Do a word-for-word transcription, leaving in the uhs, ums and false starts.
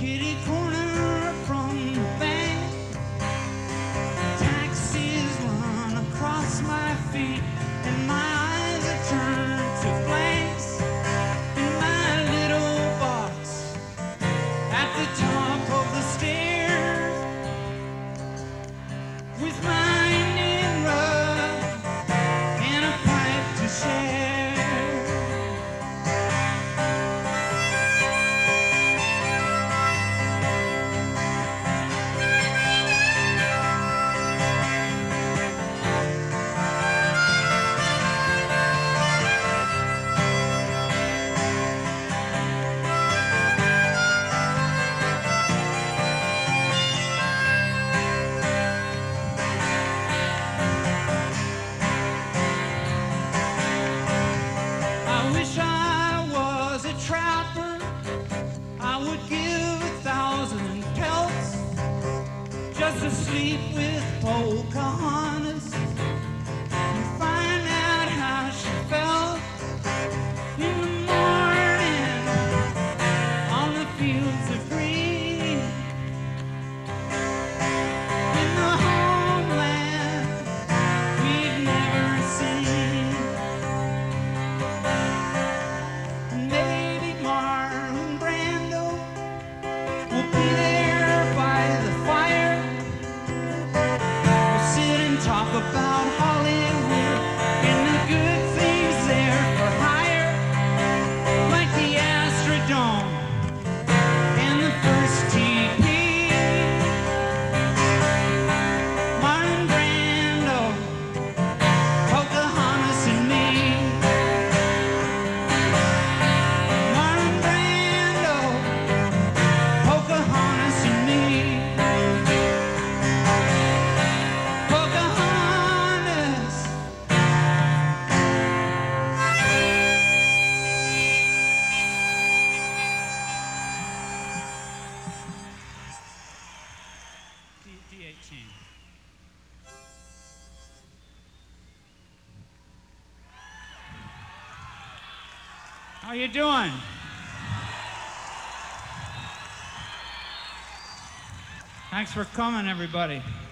kitty corner from the bank. Taxis run across my feet, and my eyes are turned to blanks. In my little box at the top of the stairs, with my Indian rug and a pipe to share. I wish I was a trapper. I would give a thousand pelts just to sleep with Pocahontas and find out how she felt in the morning on the fields of green, in the homeland we've never seen. And maybe Marlon Brando will be there by the fire. We'll sit and talk about Hollywood and the good things there for hire, like the Astrodome and the first T P. Marlon Brando, Pocahontas and me. Marlon Brando, Pocahontas and me. Pocahontas. D eighteen. How you doing? Thanks for coming, everybody.